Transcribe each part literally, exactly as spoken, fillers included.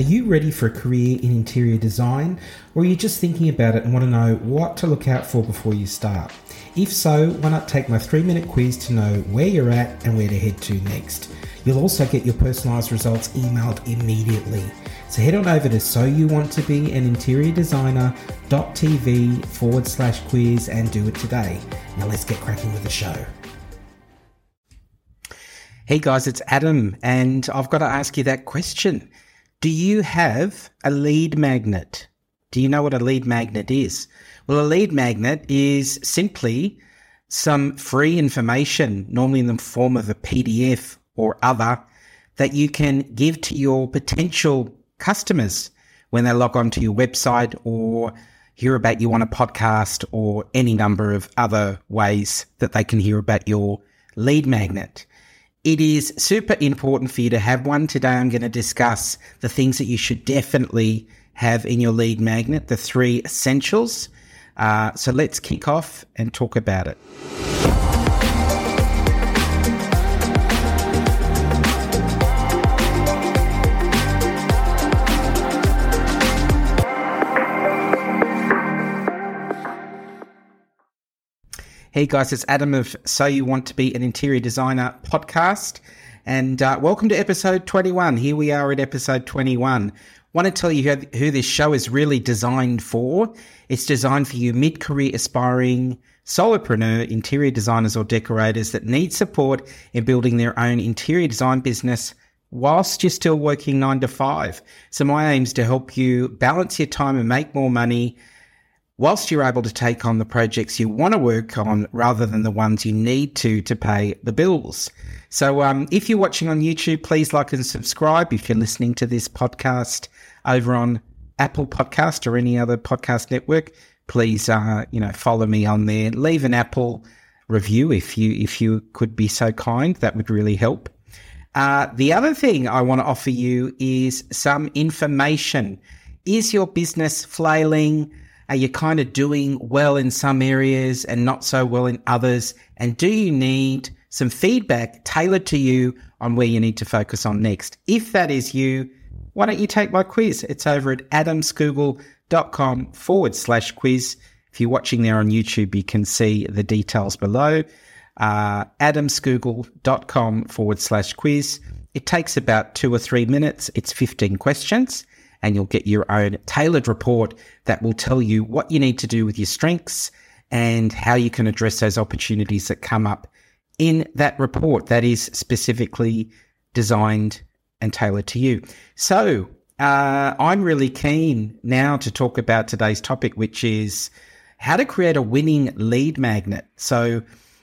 Are you ready for a career in interior design, or are you just thinking about it and want to know what to look out for before you start? If so, why not take my three-minute quiz to know where you're at and where to head to next? You'll also get your personalised results emailed immediately. So head on over to so you want to be an interior designer.tv forward slash quiz and do it today. Now let's get cracking with the show. Hey guys, it's Adam, and I've got to ask you that question. Do you have a lead magnet? Do you know what a lead magnet is? Well, a lead magnet is simply some free information, normally in the form of a P D F or other, that you can give to your potential customers when they log on to your website or hear about you on a podcast or any number of other ways that they can hear about your lead magnet. It is super important for you to have one. Today I'm going to discuss the things that you should definitely have in your lead magnet, the three essentials. Uh, so let's kick off and talk about it. Hey guys, it's Adam of So You Want to Be an Interior Designer podcast, and uh, welcome to episode twenty-one. Here we are at episode twenty-one. Want to tell you who, who this show is really designed for. It's designed for you mid-career aspiring solopreneur interior designers or decorators that need support in building their own interior design business whilst you're still working nine to five. So my aim is to help you balance your time and make more money whilst you're able to take on the projects you want to work on rather than the ones you need to to pay the bills. So um, if you're watching on YouTube, please like and subscribe. If you're listening to this podcast over on Apple Podcast or any other podcast network, please uh, you know, follow me on there. Leave an Apple review if you if you could be so kind. That would really help. Uh, the other thing I want to offer you is some information. Is your business flailing? Are you kind of doing well in some areas and not so well in others? And do you need some feedback tailored to you on where you need to focus on next? If that is you, why don't you take my quiz? It's over at adamscougal.com forward slash quiz. If you're watching there on YouTube, you can see the details below. Uh, adamscougal.com forward slash quiz. It takes about two or three minutes. It's fifteen questions. And you'll get your own tailored report that will tell you what you need to do with your strengths and how you can address those opportunities that come up in that report that is specifically designed and tailored to you. So uh, I'm really keen now to talk about today's topic, which is how to create a winning lead magnet. So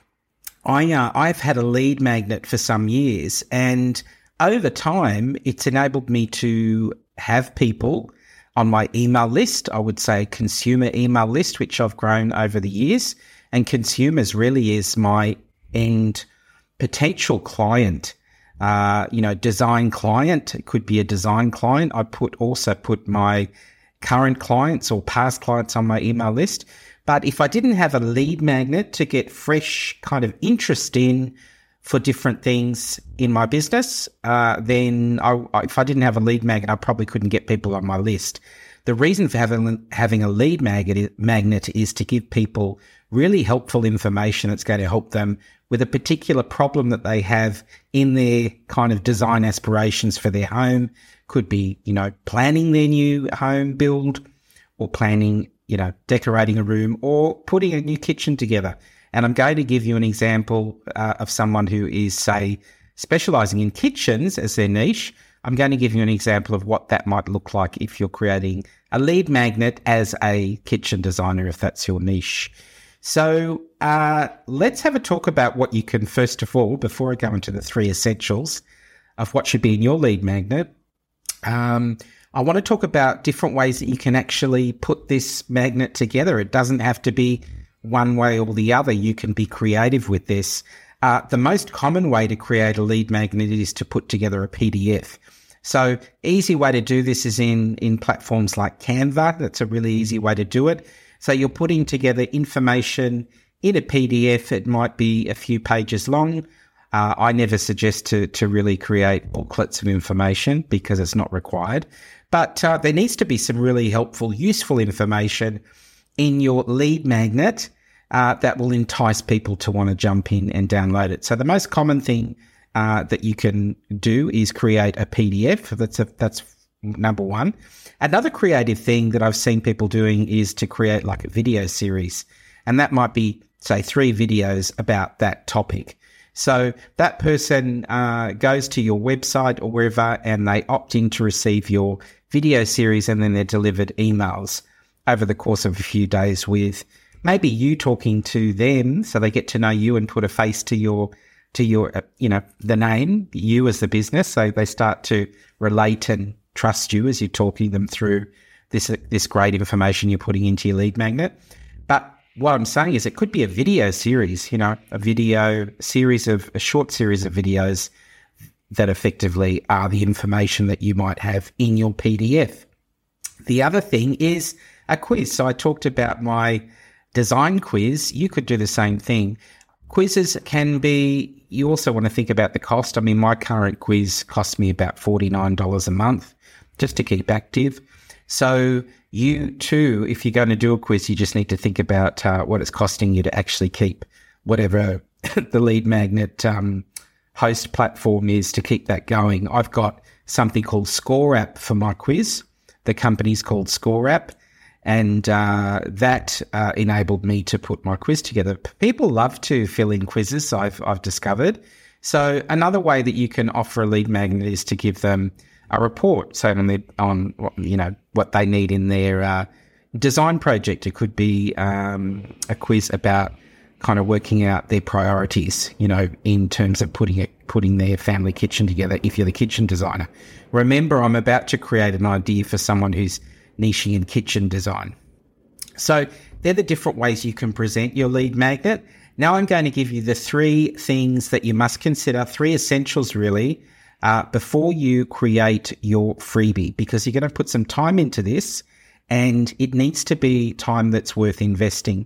I, uh, I've had a lead magnet for some years, and over time, it's enabled me to have people on my email list. I would say consumer email list, which I've grown over the years. And consumers really is my end potential client, uh, you know, design client. It could be a design client. I put also put my current clients or past clients on my email list. But if I didn't have a lead magnet to get fresh kind of interest in for different things in my business, uh, then I, if I didn't have a lead magnet, I probably couldn't get people on my list. The reason for having having a lead magnet magnet is to give people really helpful information that's going to help them with a particular problem that they have in their kind of design aspirations for their home. Could be, you know, planning their new home build, or planning, you know, decorating a room, or putting a new kitchen together. And I'm going to give you an example uh, of someone who is, say, specializing in kitchens as their niche. I'm going to give you an example of what that might look like if you're creating a lead magnet as a kitchen designer, if that's your niche. So uh, let's have a talk about what you can, first of all, before I go into the three essentials of what should be in your lead magnet. Um, I want to talk about different ways that you can actually put this magnet together. It doesn't have to be one way or the other. You can be creative with this. Uh, the most common way to create a lead magnet is to put together a P D F. So easy way to do this is in, in platforms like Canva. That's a really easy way to do it. So you're putting together information in a P D F. It might be a few pages long. Uh, I never suggest to to really create booklets of information because it's not required. But uh, there needs to be some really helpful, useful information in your lead magnet uh, that will entice people to want to jump in and download it. So the most common thing uh, that you can do is create a P D F. That's a, that's number one. Another creative thing that I've seen people doing is to create like a video series, and that might be, say, three videos about that topic. So that person uh, goes to your website or wherever, and they opt in to receive your video series, and then they're delivered emails over the course of a few days with maybe you talking to them, so they get to know you and put a face to your to your uh, you know the name, you as the business, so they start to relate and trust you as you're talking them through this uh, this great information you're putting into your lead magnet. But what I'm saying is it could be a video series, you know, a video series of a short series of videos that effectively are the information that you might have in your P D F. The other thing is a quiz. So I talked about my design quiz. You could do the same thing. Quizzes can be, you also want to think about the cost. I mean, my current quiz costs me about forty-nine dollars a month just to keep active. So you too, if you're going to do a quiz, you just need to think about uh, what it's costing you to actually keep whatever the lead magnet um, host platform is to keep that going. I've got something called ScoreApp for my quiz. The company's called ScoreApp, and uh, that uh, enabled me to put my quiz together. People love to fill in quizzes, I've, I've discovered. So another way that you can offer a lead magnet is to give them a report, so on, their, on you know what they need in their uh, design project. It could be um, a quiz about kind of working out their priorities, you know, in terms of putting it, putting their family kitchen together. If you're the kitchen designer, remember, I'm about to create an idea for someone who's niching in kitchen design. So they're the different ways you can present your lead magnet. Now I'm going to give you the three things that you must consider, three essentials really, Uh, before you create your freebie, because you're going to put some time into this and it needs to be time that's worth investing.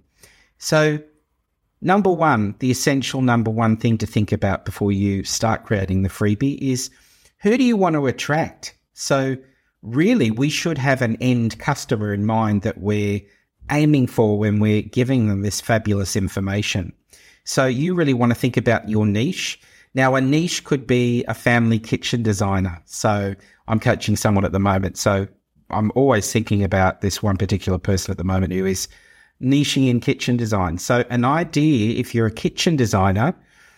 So number one, the essential number one thing to think about before you start creating the freebie is, who do you want to attract? So really, we should have an end customer in mind that we're aiming for when we're giving them this fabulous information. So you really want to think about your niche. Now, a niche could be a family kitchen designer. So I'm coaching someone at the moment. So I'm always thinking about this one particular person at the moment who is niching in kitchen design. So an idea, if you're a kitchen designer,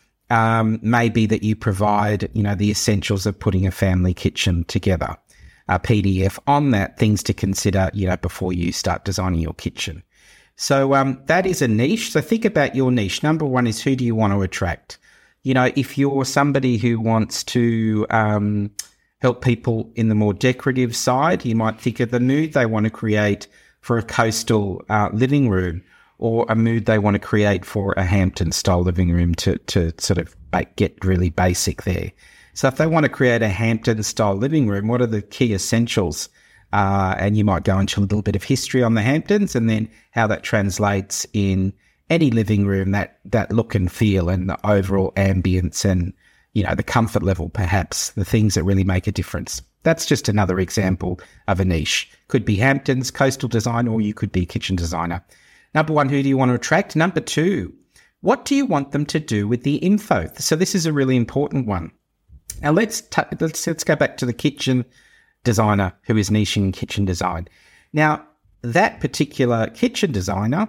um, may be that you provide, you know, the essentials of putting a family kitchen together, a P D F on that, things to consider, you know, before you start designing your kitchen. So um, that is a niche. So think about your niche. Number one is, who do you want to attract? You know, if you're somebody who wants to um, help people in the more decorative side, you might think of the mood they want to create for a coastal uh, living room, or a mood they want to create for a Hampton-style living room to, to sort of get really basic there. So if they want to create a Hampton-style living room, what are the key essentials? Uh, and you might go into a little bit of history on the Hamptons and then how that translates in any living room, that, that look and feel and the overall ambience and, you know, the comfort level, perhaps, the things that really make a difference. That's just another example of a niche. Could be Hamptons, coastal design, or you could be kitchen designer. Number one, who do you want to attract? Number two, what do you want them to do with the info? So this is a really important one. Now let's, t- let's, let's go back to the kitchen designer who is niching in kitchen design. Now, that particular kitchen designer,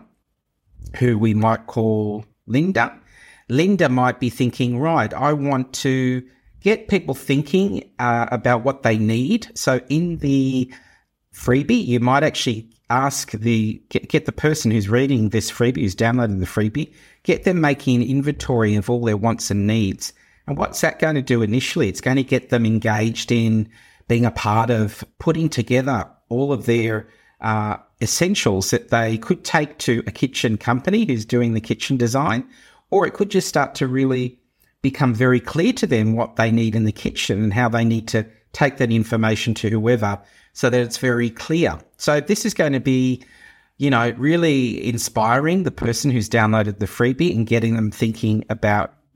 who we might call Linda. Linda might be thinking, right, I want to get people thinking uh, about what they need. So in the freebie, you might actually ask the, get, get the person who's reading this freebie, who's downloading the freebie, get them making an inventory of all their wants and needs. And what's that going to do initially? It's going to get them engaged in being a part of putting together all of their uh, essentials that they could take to a kitchen company who's doing the kitchen design, or it could just start to really become very clear to them what they need in the kitchen and how they need to take that information to whoever so that it's very clear. So this is going to be, you know, really inspiring the person who's downloaded the freebie and getting them thinking about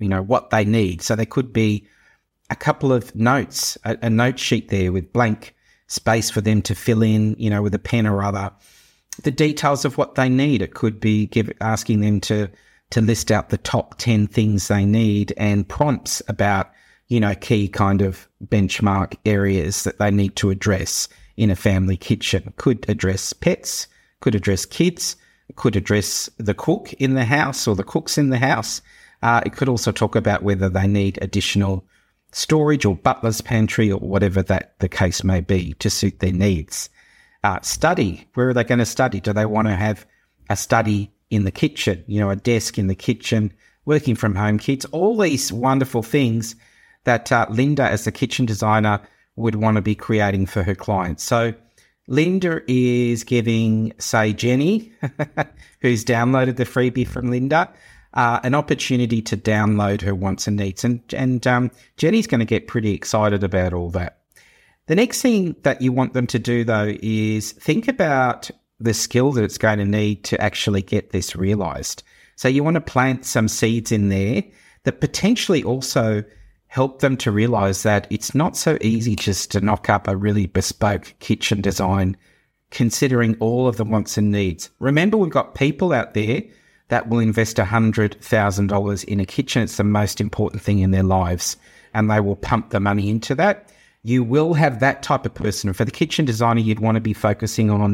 you know, what they need. So there could be a couple of notes, a, a note sheet there with blank space for them to fill in, you know, with a pen or other, the details of what they need. It could be give, asking them to to list out the top ten things they need and prompts about, you know, key kind of benchmark areas that they need to address in a family kitchen. Could address pets, could address kids, could address the cook in the house or the cooks in the house. Uh, it could also talk about whether they need additional storage or butler's pantry or whatever that the case may be to suit their needs. Uh, study, where are they going to study? Do they want to have a study in the kitchen, you know, a desk in the kitchen, working from home kids, all these wonderful things that uh, Linda, as the kitchen designer, would want to be creating for her clients. So Linda is giving, say, Jenny, who's downloaded the freebie from Linda, uh, an opportunity to download her wants and needs. And, and um, Jenny's going to get pretty excited about all that. The next thing that you want them to do, though, is think about the skill that it's going to need to actually get this realised. So you want to plant some seeds in there that potentially also help them to realise that it's not so easy just to knock up a really bespoke kitchen design, considering all of the wants and needs. Remember, we've got people out there that will invest one hundred thousand dollars in a kitchen. It's the most important thing in their lives, and they will pump the money into that. You will have that type of person. For the kitchen designer, you'd want to be focusing on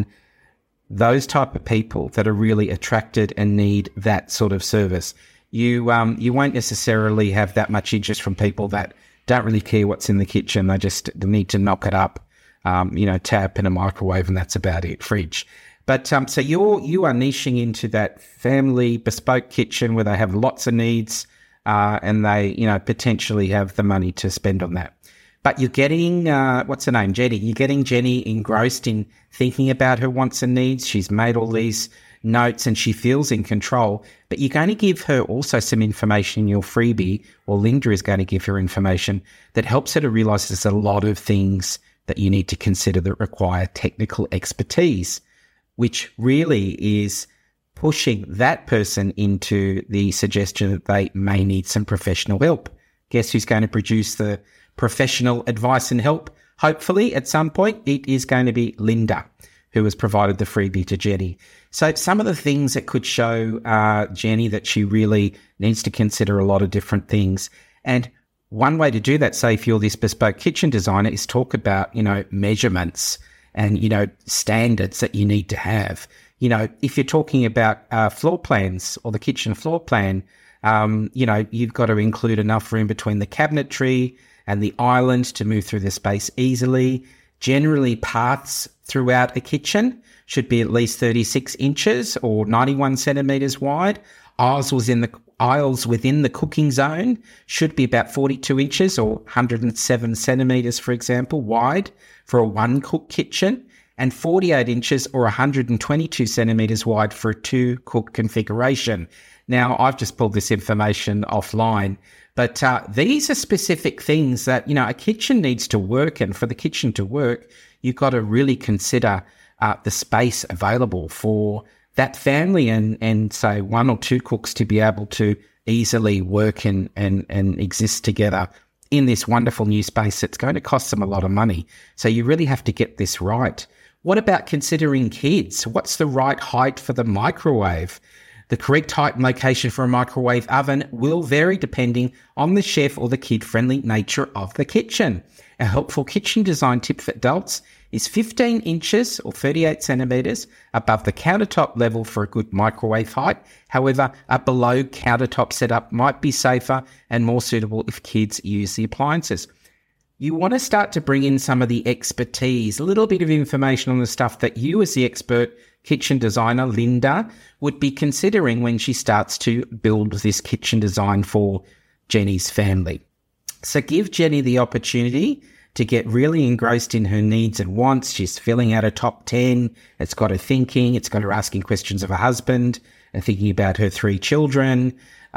those type of people that are really attracted and need that sort of service. You um you won't necessarily have that much interest from people that don't really care what's in the kitchen. They just need to knock it up, um, you know, tap and a microwave, and that's about it, fridge. But um, so you're you are niching into that family bespoke kitchen where they have lots of needs, uh, and they you know potentially have the money to spend on that. But you're getting, uh, what's her name, Jenny? You're getting Jenny engrossed in thinking about her wants and needs. She's made all these notes and she feels in control. But you're going to give her also some information in your freebie, or Linda is going to give her information that helps her to realise there's a lot of things that you need to consider that require technical expertise, which really is pushing that person into the suggestion that they may need some professional help. Guess who's going to produce the professional advice and help? Hopefully, at some point, it is going to be Linda, who has provided the freebie to Jenny. So some of the things that could show uh, Jenny that she really needs to consider a lot of different things. And one way to do that, say if you're this bespoke kitchen designer, is talk about, you know, measurements and, you know, standards that you need to have. You know, if you're talking about uh, floor plans or the kitchen floor plan, um, you know, you've got to include enough room between the cabinetry and the island to move through the space easily. Generally, paths throughout a kitchen should be at least thirty-six inches or ninety-one centimetres wide. Aisles within the aisles within the cooking zone should be about forty-two inches or one hundred seven centimetres, for example, wide for a one-cook kitchen, and forty-eight inches or one hundred twenty-two centimetres wide for a two-cook configuration. Now, I've just pulled this information offline, but uh, these are specific things that, you know, a kitchen needs to work, and for the kitchen to work, you've got to really consider uh, the space available for that family and, and say one or two cooks to be able to easily work and, and, and exist together in this wonderful new space that's going to cost them a lot of money. So you really have to get this right. What about considering kids? What's the right height for the microwave? The correct height and location for a microwave oven will vary depending on the chef or the kid-friendly nature of the kitchen. A helpful kitchen design tip for adults is fifteen inches or thirty-eight centimetres above the countertop level for a good microwave height. However, a below countertop setup might be safer and more suitable if kids use the appliances. You want to start to bring in some of the expertise, a little bit of information on the stuff that you as the expert kitchen designer, Linda, would be considering when she starts to build this kitchen design for Jenny's family. So give Jenny the opportunity to get really engrossed in her needs and wants. She's filling out a top ten. It's got her thinking. It's got her asking questions of her husband and thinking about her three children.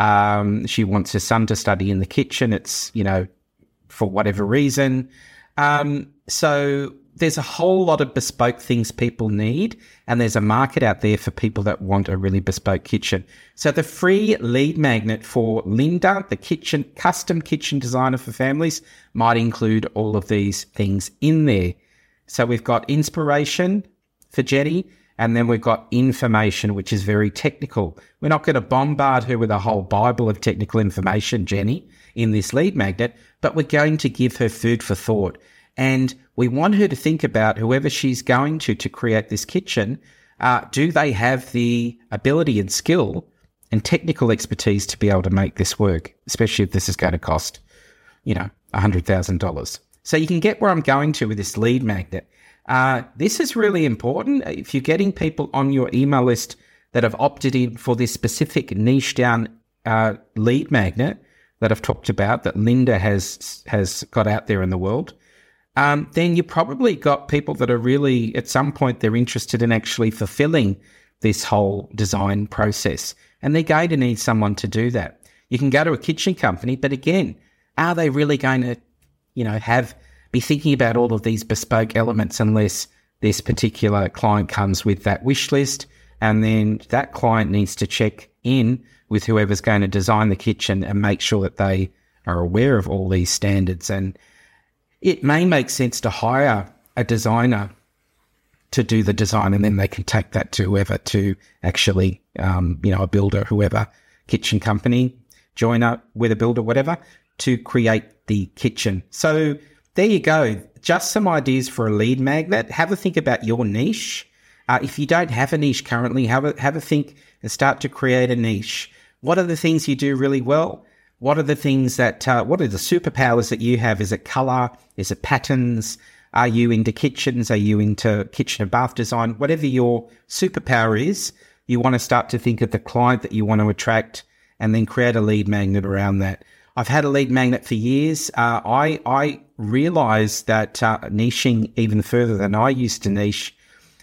Um, she wants her son to study in the kitchen. It's, you know, for whatever reason. Um, so there's a whole lot of bespoke things people need, and there's a market out there for people that want a really bespoke kitchen. So the free lead magnet for Linda, the kitchen custom kitchen designer for families, might include all of these things in there. So we've got inspiration for Jenny, and then we've got information, which is very technical. We're not going to bombard her with a whole Bible of technical information, Jenny, in this lead magnet, but we're going to give her food for thought. And we want her to think about whoever she's going to to create this kitchen, uh, do they have the ability and skill and technical expertise to be able to make this work, especially if this is going to cost, you know, one hundred thousand dollars. So you can get where I'm going to with this lead magnet. Uh, this is really important. If you're getting people on your email list that have opted in for this specific niche down uh, lead magnet that I've talked about, that Linda has has got out there in the world, um, then you probably got people that are really, at some point, they're interested in actually fulfilling this whole design process. And they're going to need someone to do that. You can go to a kitchen company, but again, are they really going to, you know, have be thinking about all of these bespoke elements unless this particular client comes with that wish list, and then that client needs to check in with whoever's going to design the kitchen and make sure that they are aware of all these standards. And it may make sense to hire a designer to do the design, and then they can take that to whoever to actually, um, you know, a builder, whoever, kitchen company, joiner with a builder, whatever, to create the kitchen. So there you go. Just some ideas for a lead magnet. Have a think about your niche. Uh, if you don't have a niche currently, have a, have a think and start to create a niche. What are the things you do really well? What are the things that, uh, what are the superpowers that you have? Is it color? Is it patterns? Are you into kitchens? Are you into kitchen and bath design? Whatever your superpower is, you want to start to think of the client that you want to attract and then create a lead magnet around that. I've had a lead magnet for years. Uh, I I realized that uh, niching even further than I used to niche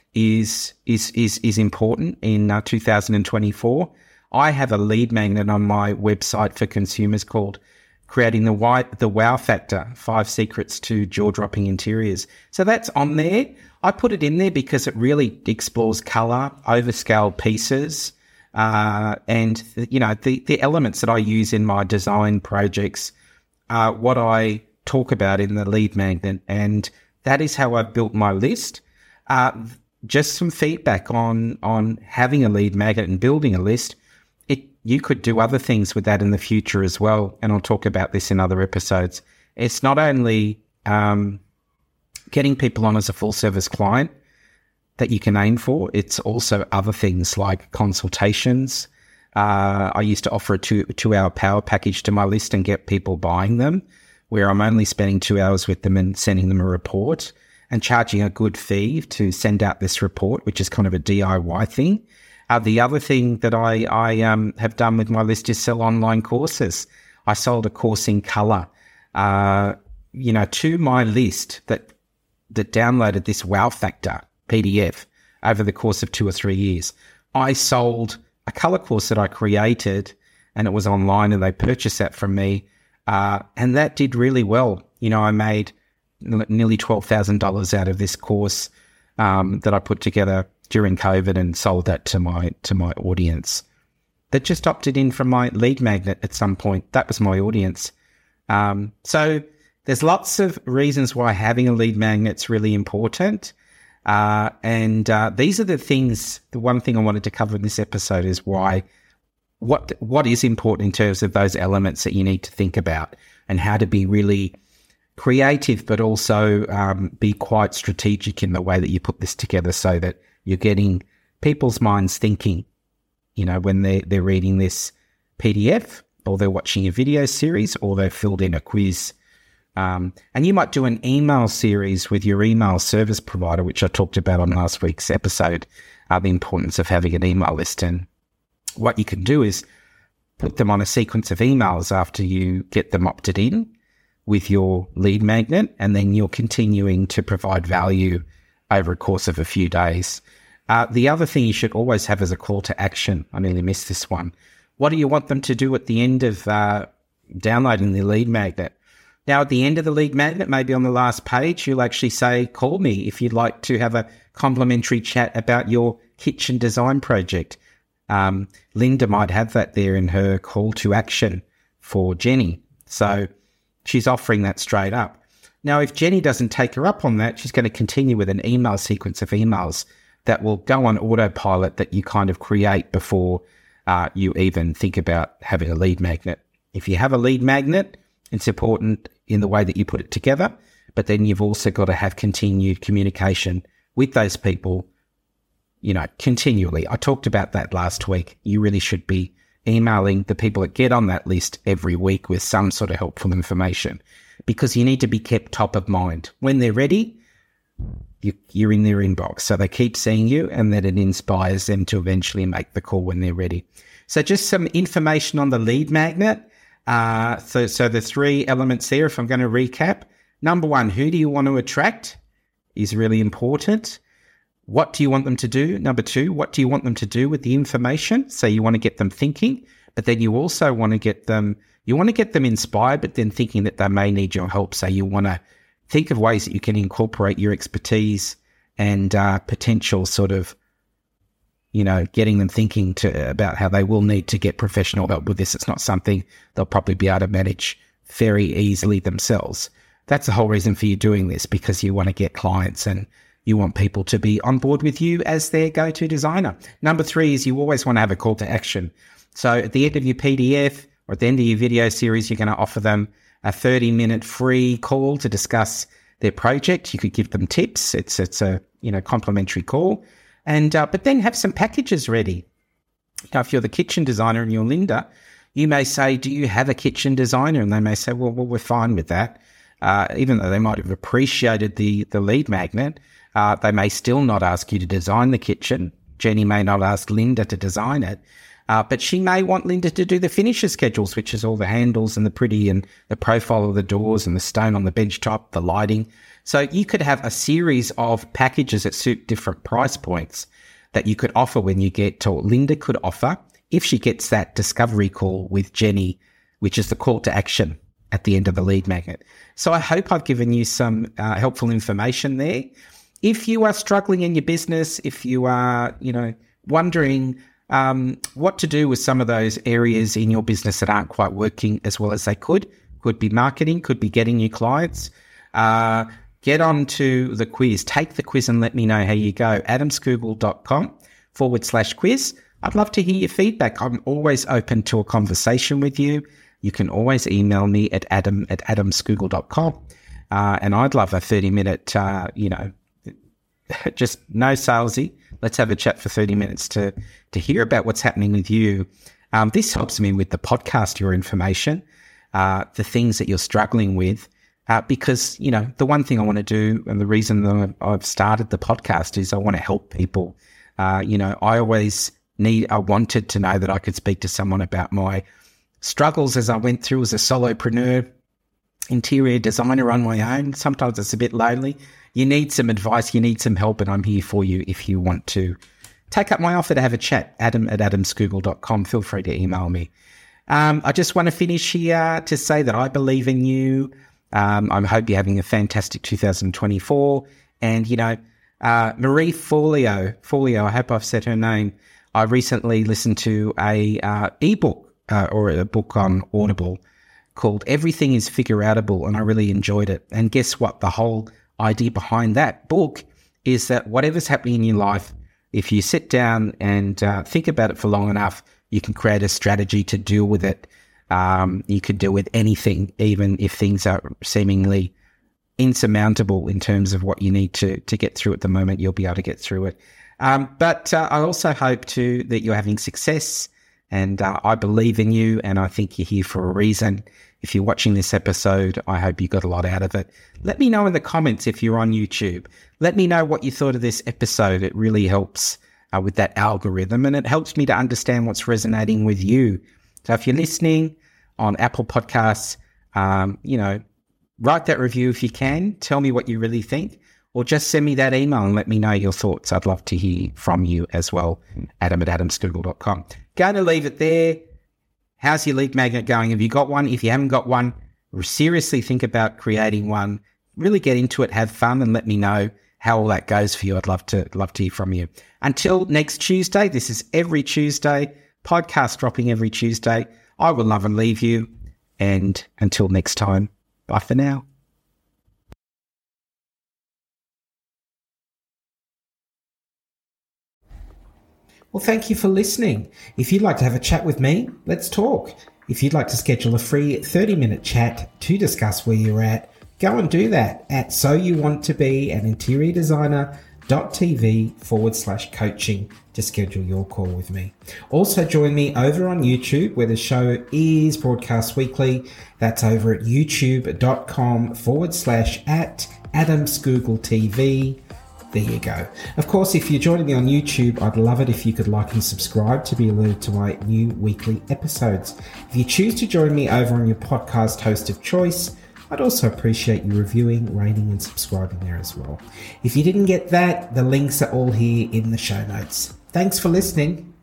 is is is is important in uh, two thousand twenty-four. I have a lead magnet on my website for consumers called Creating the Wow, the Wow Factor, Five Secrets to Jaw-Dropping Interiors. So that's on there. I put it in there because it really explores color, overscale pieces, uh, and, you know, the, the elements that I use in my design projects are what I talk about in the lead magnet. And that is how I built my list. Uh, just some feedback on, on having a lead magnet and building a list. It, you could do other things with that in the future as well, and I'll talk about this in other episodes. It's not only um, getting people on as a full-service client that you can aim for, it's also other things like consultations. Uh, I used to offer a two, two-hour power package to my list and get people buying them, where I'm only spending two hours with them and sending them a report and charging a good fee to send out this report, which is kind of a D I Y thing. Uh, the other thing that I, I um, have done with my list is sell online courses. I sold a course in color, uh, you know, to my list that that downloaded this Wow Factor P D F over the course of two or three years. I sold a color course that I created, and it was online, and they purchased that from me, uh, and that did really well. You know, I made nearly twelve thousand dollars out of this course um, that I put together during COVID and sold that to my to my audience that just opted in from my lead magnet at some point. That was my audience. Um, so there's lots of reasons why having a lead magnet's really important. Uh, and uh, these are the things, the one thing I wanted to cover in this episode is why, what what is important in terms of those elements that you need to think about and how to be really creative, but also um, be quite strategic in the way that you put this together so that you're getting people's minds thinking, you know, when they, they're reading this P D F or they're watching a video series or they've filled in a quiz. Um, and you might do an email series with your email service provider, which I talked about on last week's episode, uh, the importance of having an email list. And what you can do is put them on a sequence of emails after you get them opted in with your lead magnet, and then you're continuing to provide value over a course of a few days. Uh, the other thing you should always have is a call to action. I nearly missed this one. What do you want them to do at the end of uh, downloading the lead magnet? Now, at the end of the lead magnet, maybe on the last page, you'll actually say, call me if you'd like to have a complimentary chat about your kitchen design project. Um, Linda might have that there in her call to action for Jenny. So she's offering that straight up. Now, if Jenny doesn't take her up on that, she's going to continue with an email sequence of emails that will go on autopilot that you kind of create before uh, you even think about having a lead magnet. If you have a lead magnet, it's important in the way that you put it together, but then you've also got to have continued communication with those people, you know, continually. I talked about that last week. You really should be emailing the people that get on that list every week with some sort of helpful information, because you need to be kept top of mind. When they're ready, you, you're in their inbox. So they keep seeing you, and then it inspires them to eventually make the call when they're ready. So just some information on the lead magnet. Uh, so, so the three elements there, if I'm going to recap, number one, who do you want to attract is really important. What do you want them to do? Number two, what do you want them to do with the information? So you want to get them thinking, but then you also want to get them, you want to get them inspired, but then thinking that they may need your help. So you want to think of ways that you can incorporate your expertise and uh, potential sort of, you know, getting them thinking to about how they will need to get professional help with this. It's not something they'll probably be able to manage very easily themselves. That's the whole reason for you doing this, because you want to get clients and you want people to be on board with you as their go-to designer. Number three is you always want to have a call to action. So at the end of your P D F or at the end of your video series, you're going to offer them a thirty-minute free call to discuss their project. You could give them tips. It's it's a, you know, complimentary call. And uh, but then have some packages ready. Now, if you're the kitchen designer and you're Linda, you may say, do you have a kitchen designer? And they may say, well, well we're fine with that. Uh, even though they might have appreciated the, the lead magnet, uh, they may still not ask you to design the kitchen. Jenny may not ask Linda to design it, uh, but she may want Linda to do the finisher schedules, which is all the handles and the pretty and the profile of the doors and the stone on the bench top, the lighting. So you could have a series of packages that suit different price points that you could offer when you get to, Linda could offer if she gets that discovery call with Jenny, which is the call to action at the end of the lead magnet. So I hope I've given you some uh, helpful information there. If you are struggling in your business, if you are, you know, wondering um, what to do with some of those areas in your business that aren't quite working as well as they could, could be marketing, could be getting new clients, uh, get on to the quiz. Take the quiz and let me know how you go. adamscougal.com forward slash quiz. I'd love to hear your feedback. I'm always open to a conversation with you. You can always email me at adam at adamscougal dot com. Uh, and I'd love a thirty minute, uh, you know, just no salesy. Let's have a chat for thirty minutes to, to hear about what's happening with you. Um, this helps me with the podcast, your information, uh, the things that you're struggling with. Uh, because, you know, the one thing I want to do and the reason that I've started the podcast is I want to help people. Uh, you know, I always need, I wanted to know that I could speak to someone about my struggles as I went through as a solopreneur, interior designer on my own. Sometimes it's a bit lonely. You need some advice, you need some help, and I'm here for you if you want to take up my offer to have a chat. Adam at adamscougal dot com. Feel free to email me. Um, I just want to finish here to say that I believe in you. Um, I hope you're having a fantastic two thousand twenty-four. And, you know, uh, Marie Forleo, Forleo, I hope I've said her name. I recently listened to a uh, ebook uh, or a book on Audible called Everything is Figureoutable, and I really enjoyed it. And guess what? The whole idea behind that book is that whatever's happening in your life, if you sit down and uh, think about it for long enough, you can create a strategy to deal with it. Um, you could deal with anything, even if things are seemingly insurmountable in terms of what you need to to get through at the moment. You'll be able to get through it. Um, but uh, I also hope too that you're having success, and uh, I believe in you, and I think you're here for a reason. If you're watching this episode, I hope you got a lot out of it. Let me know in the comments if you're on YouTube. Let me know what you thought of this episode. It really helps uh, with that algorithm, and it helps me to understand what's resonating with you. So if you're listening on Apple Podcasts, um, you know, write that review if you can. Tell me what you really think, or just send me that email and let me know your thoughts. I'd love to hear from you as well. Adam at adamscougal dot com. Going to leave it there. How's your lead magnet going? Have you got one? If you haven't got one, seriously think about creating one, really get into it, have fun, and let me know how all that goes for you. I'd love to love to hear from you. Until next Tuesday, this is every Tuesday, podcast dropping every Tuesday. I will love and leave you. And until next time, bye for now. Well, thank you for listening. If you'd like to have a chat with me, let's talk. If you'd like to schedule a free thirty-minute chat to discuss where you're at, go and do that at so you want to be an interior designer dot t v forward slash coaching to schedule your call with me. Also join me over on YouTube where the show is broadcast weekly. That's over at youtube.com forward slash at Adam Scoogle T V. There you go. Of course, if you're joining me on YouTube, I'd love it if you could like and subscribe to be alerted to my new weekly episodes. If you choose to join me over on your podcast host of choice, I'd also appreciate you reviewing, rating, and subscribing there as well. If you didn't get that, the links are all here in the show notes. Thanks for listening.